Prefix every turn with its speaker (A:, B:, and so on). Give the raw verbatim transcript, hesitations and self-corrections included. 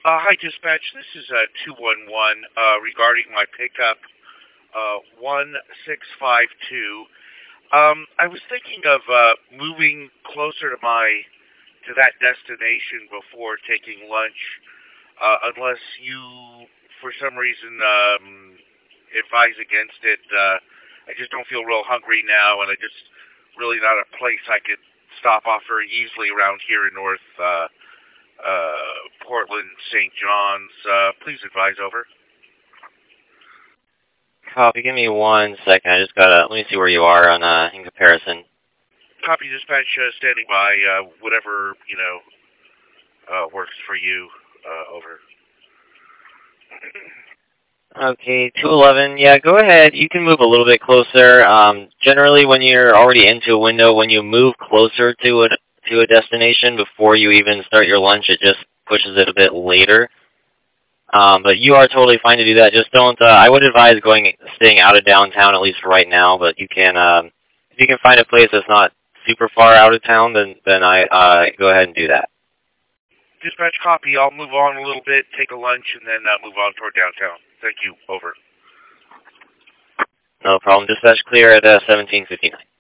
A: Uh, hi, dispatch. This is uh, two one one uh, regarding my pickup uh, one six five two. Um, I was thinking of uh, moving closer to my to that destination before taking lunch, uh, unless you, for some reason, um, advise against it. Uh, I just don't feel real hungry now, and I just really not a place I could stop off very easily around here in North. Uh, Uh, Portland, Saint John's. Uh, please advise over.
B: Copy. Give me one second. I just gotta, let me see where you are on, uh, in comparison.
A: Copy, dispatch, uh, standing by, uh, whatever, you know, uh, works for you, uh, over.
B: Okay, two eleven. Yeah, go ahead. You can move a little bit closer. Um, generally, when you're already into a window, when you move closer to a, to a destination before you even start your lunch, it just pushes it a bit later. Um, but you are totally fine to do that. Just don't, uh, I would advise going, staying out of downtown, at least for right now, but you can, um, if you can find a place that's not super far out of town, then, then I, uh, go ahead and do that.
A: Dispatch, copy. I'll move on a little bit, take a lunch, and then uh, move on toward downtown. Thank you. Over.
B: No problem. Dispatch clear at uh, seventeen fifty-nine.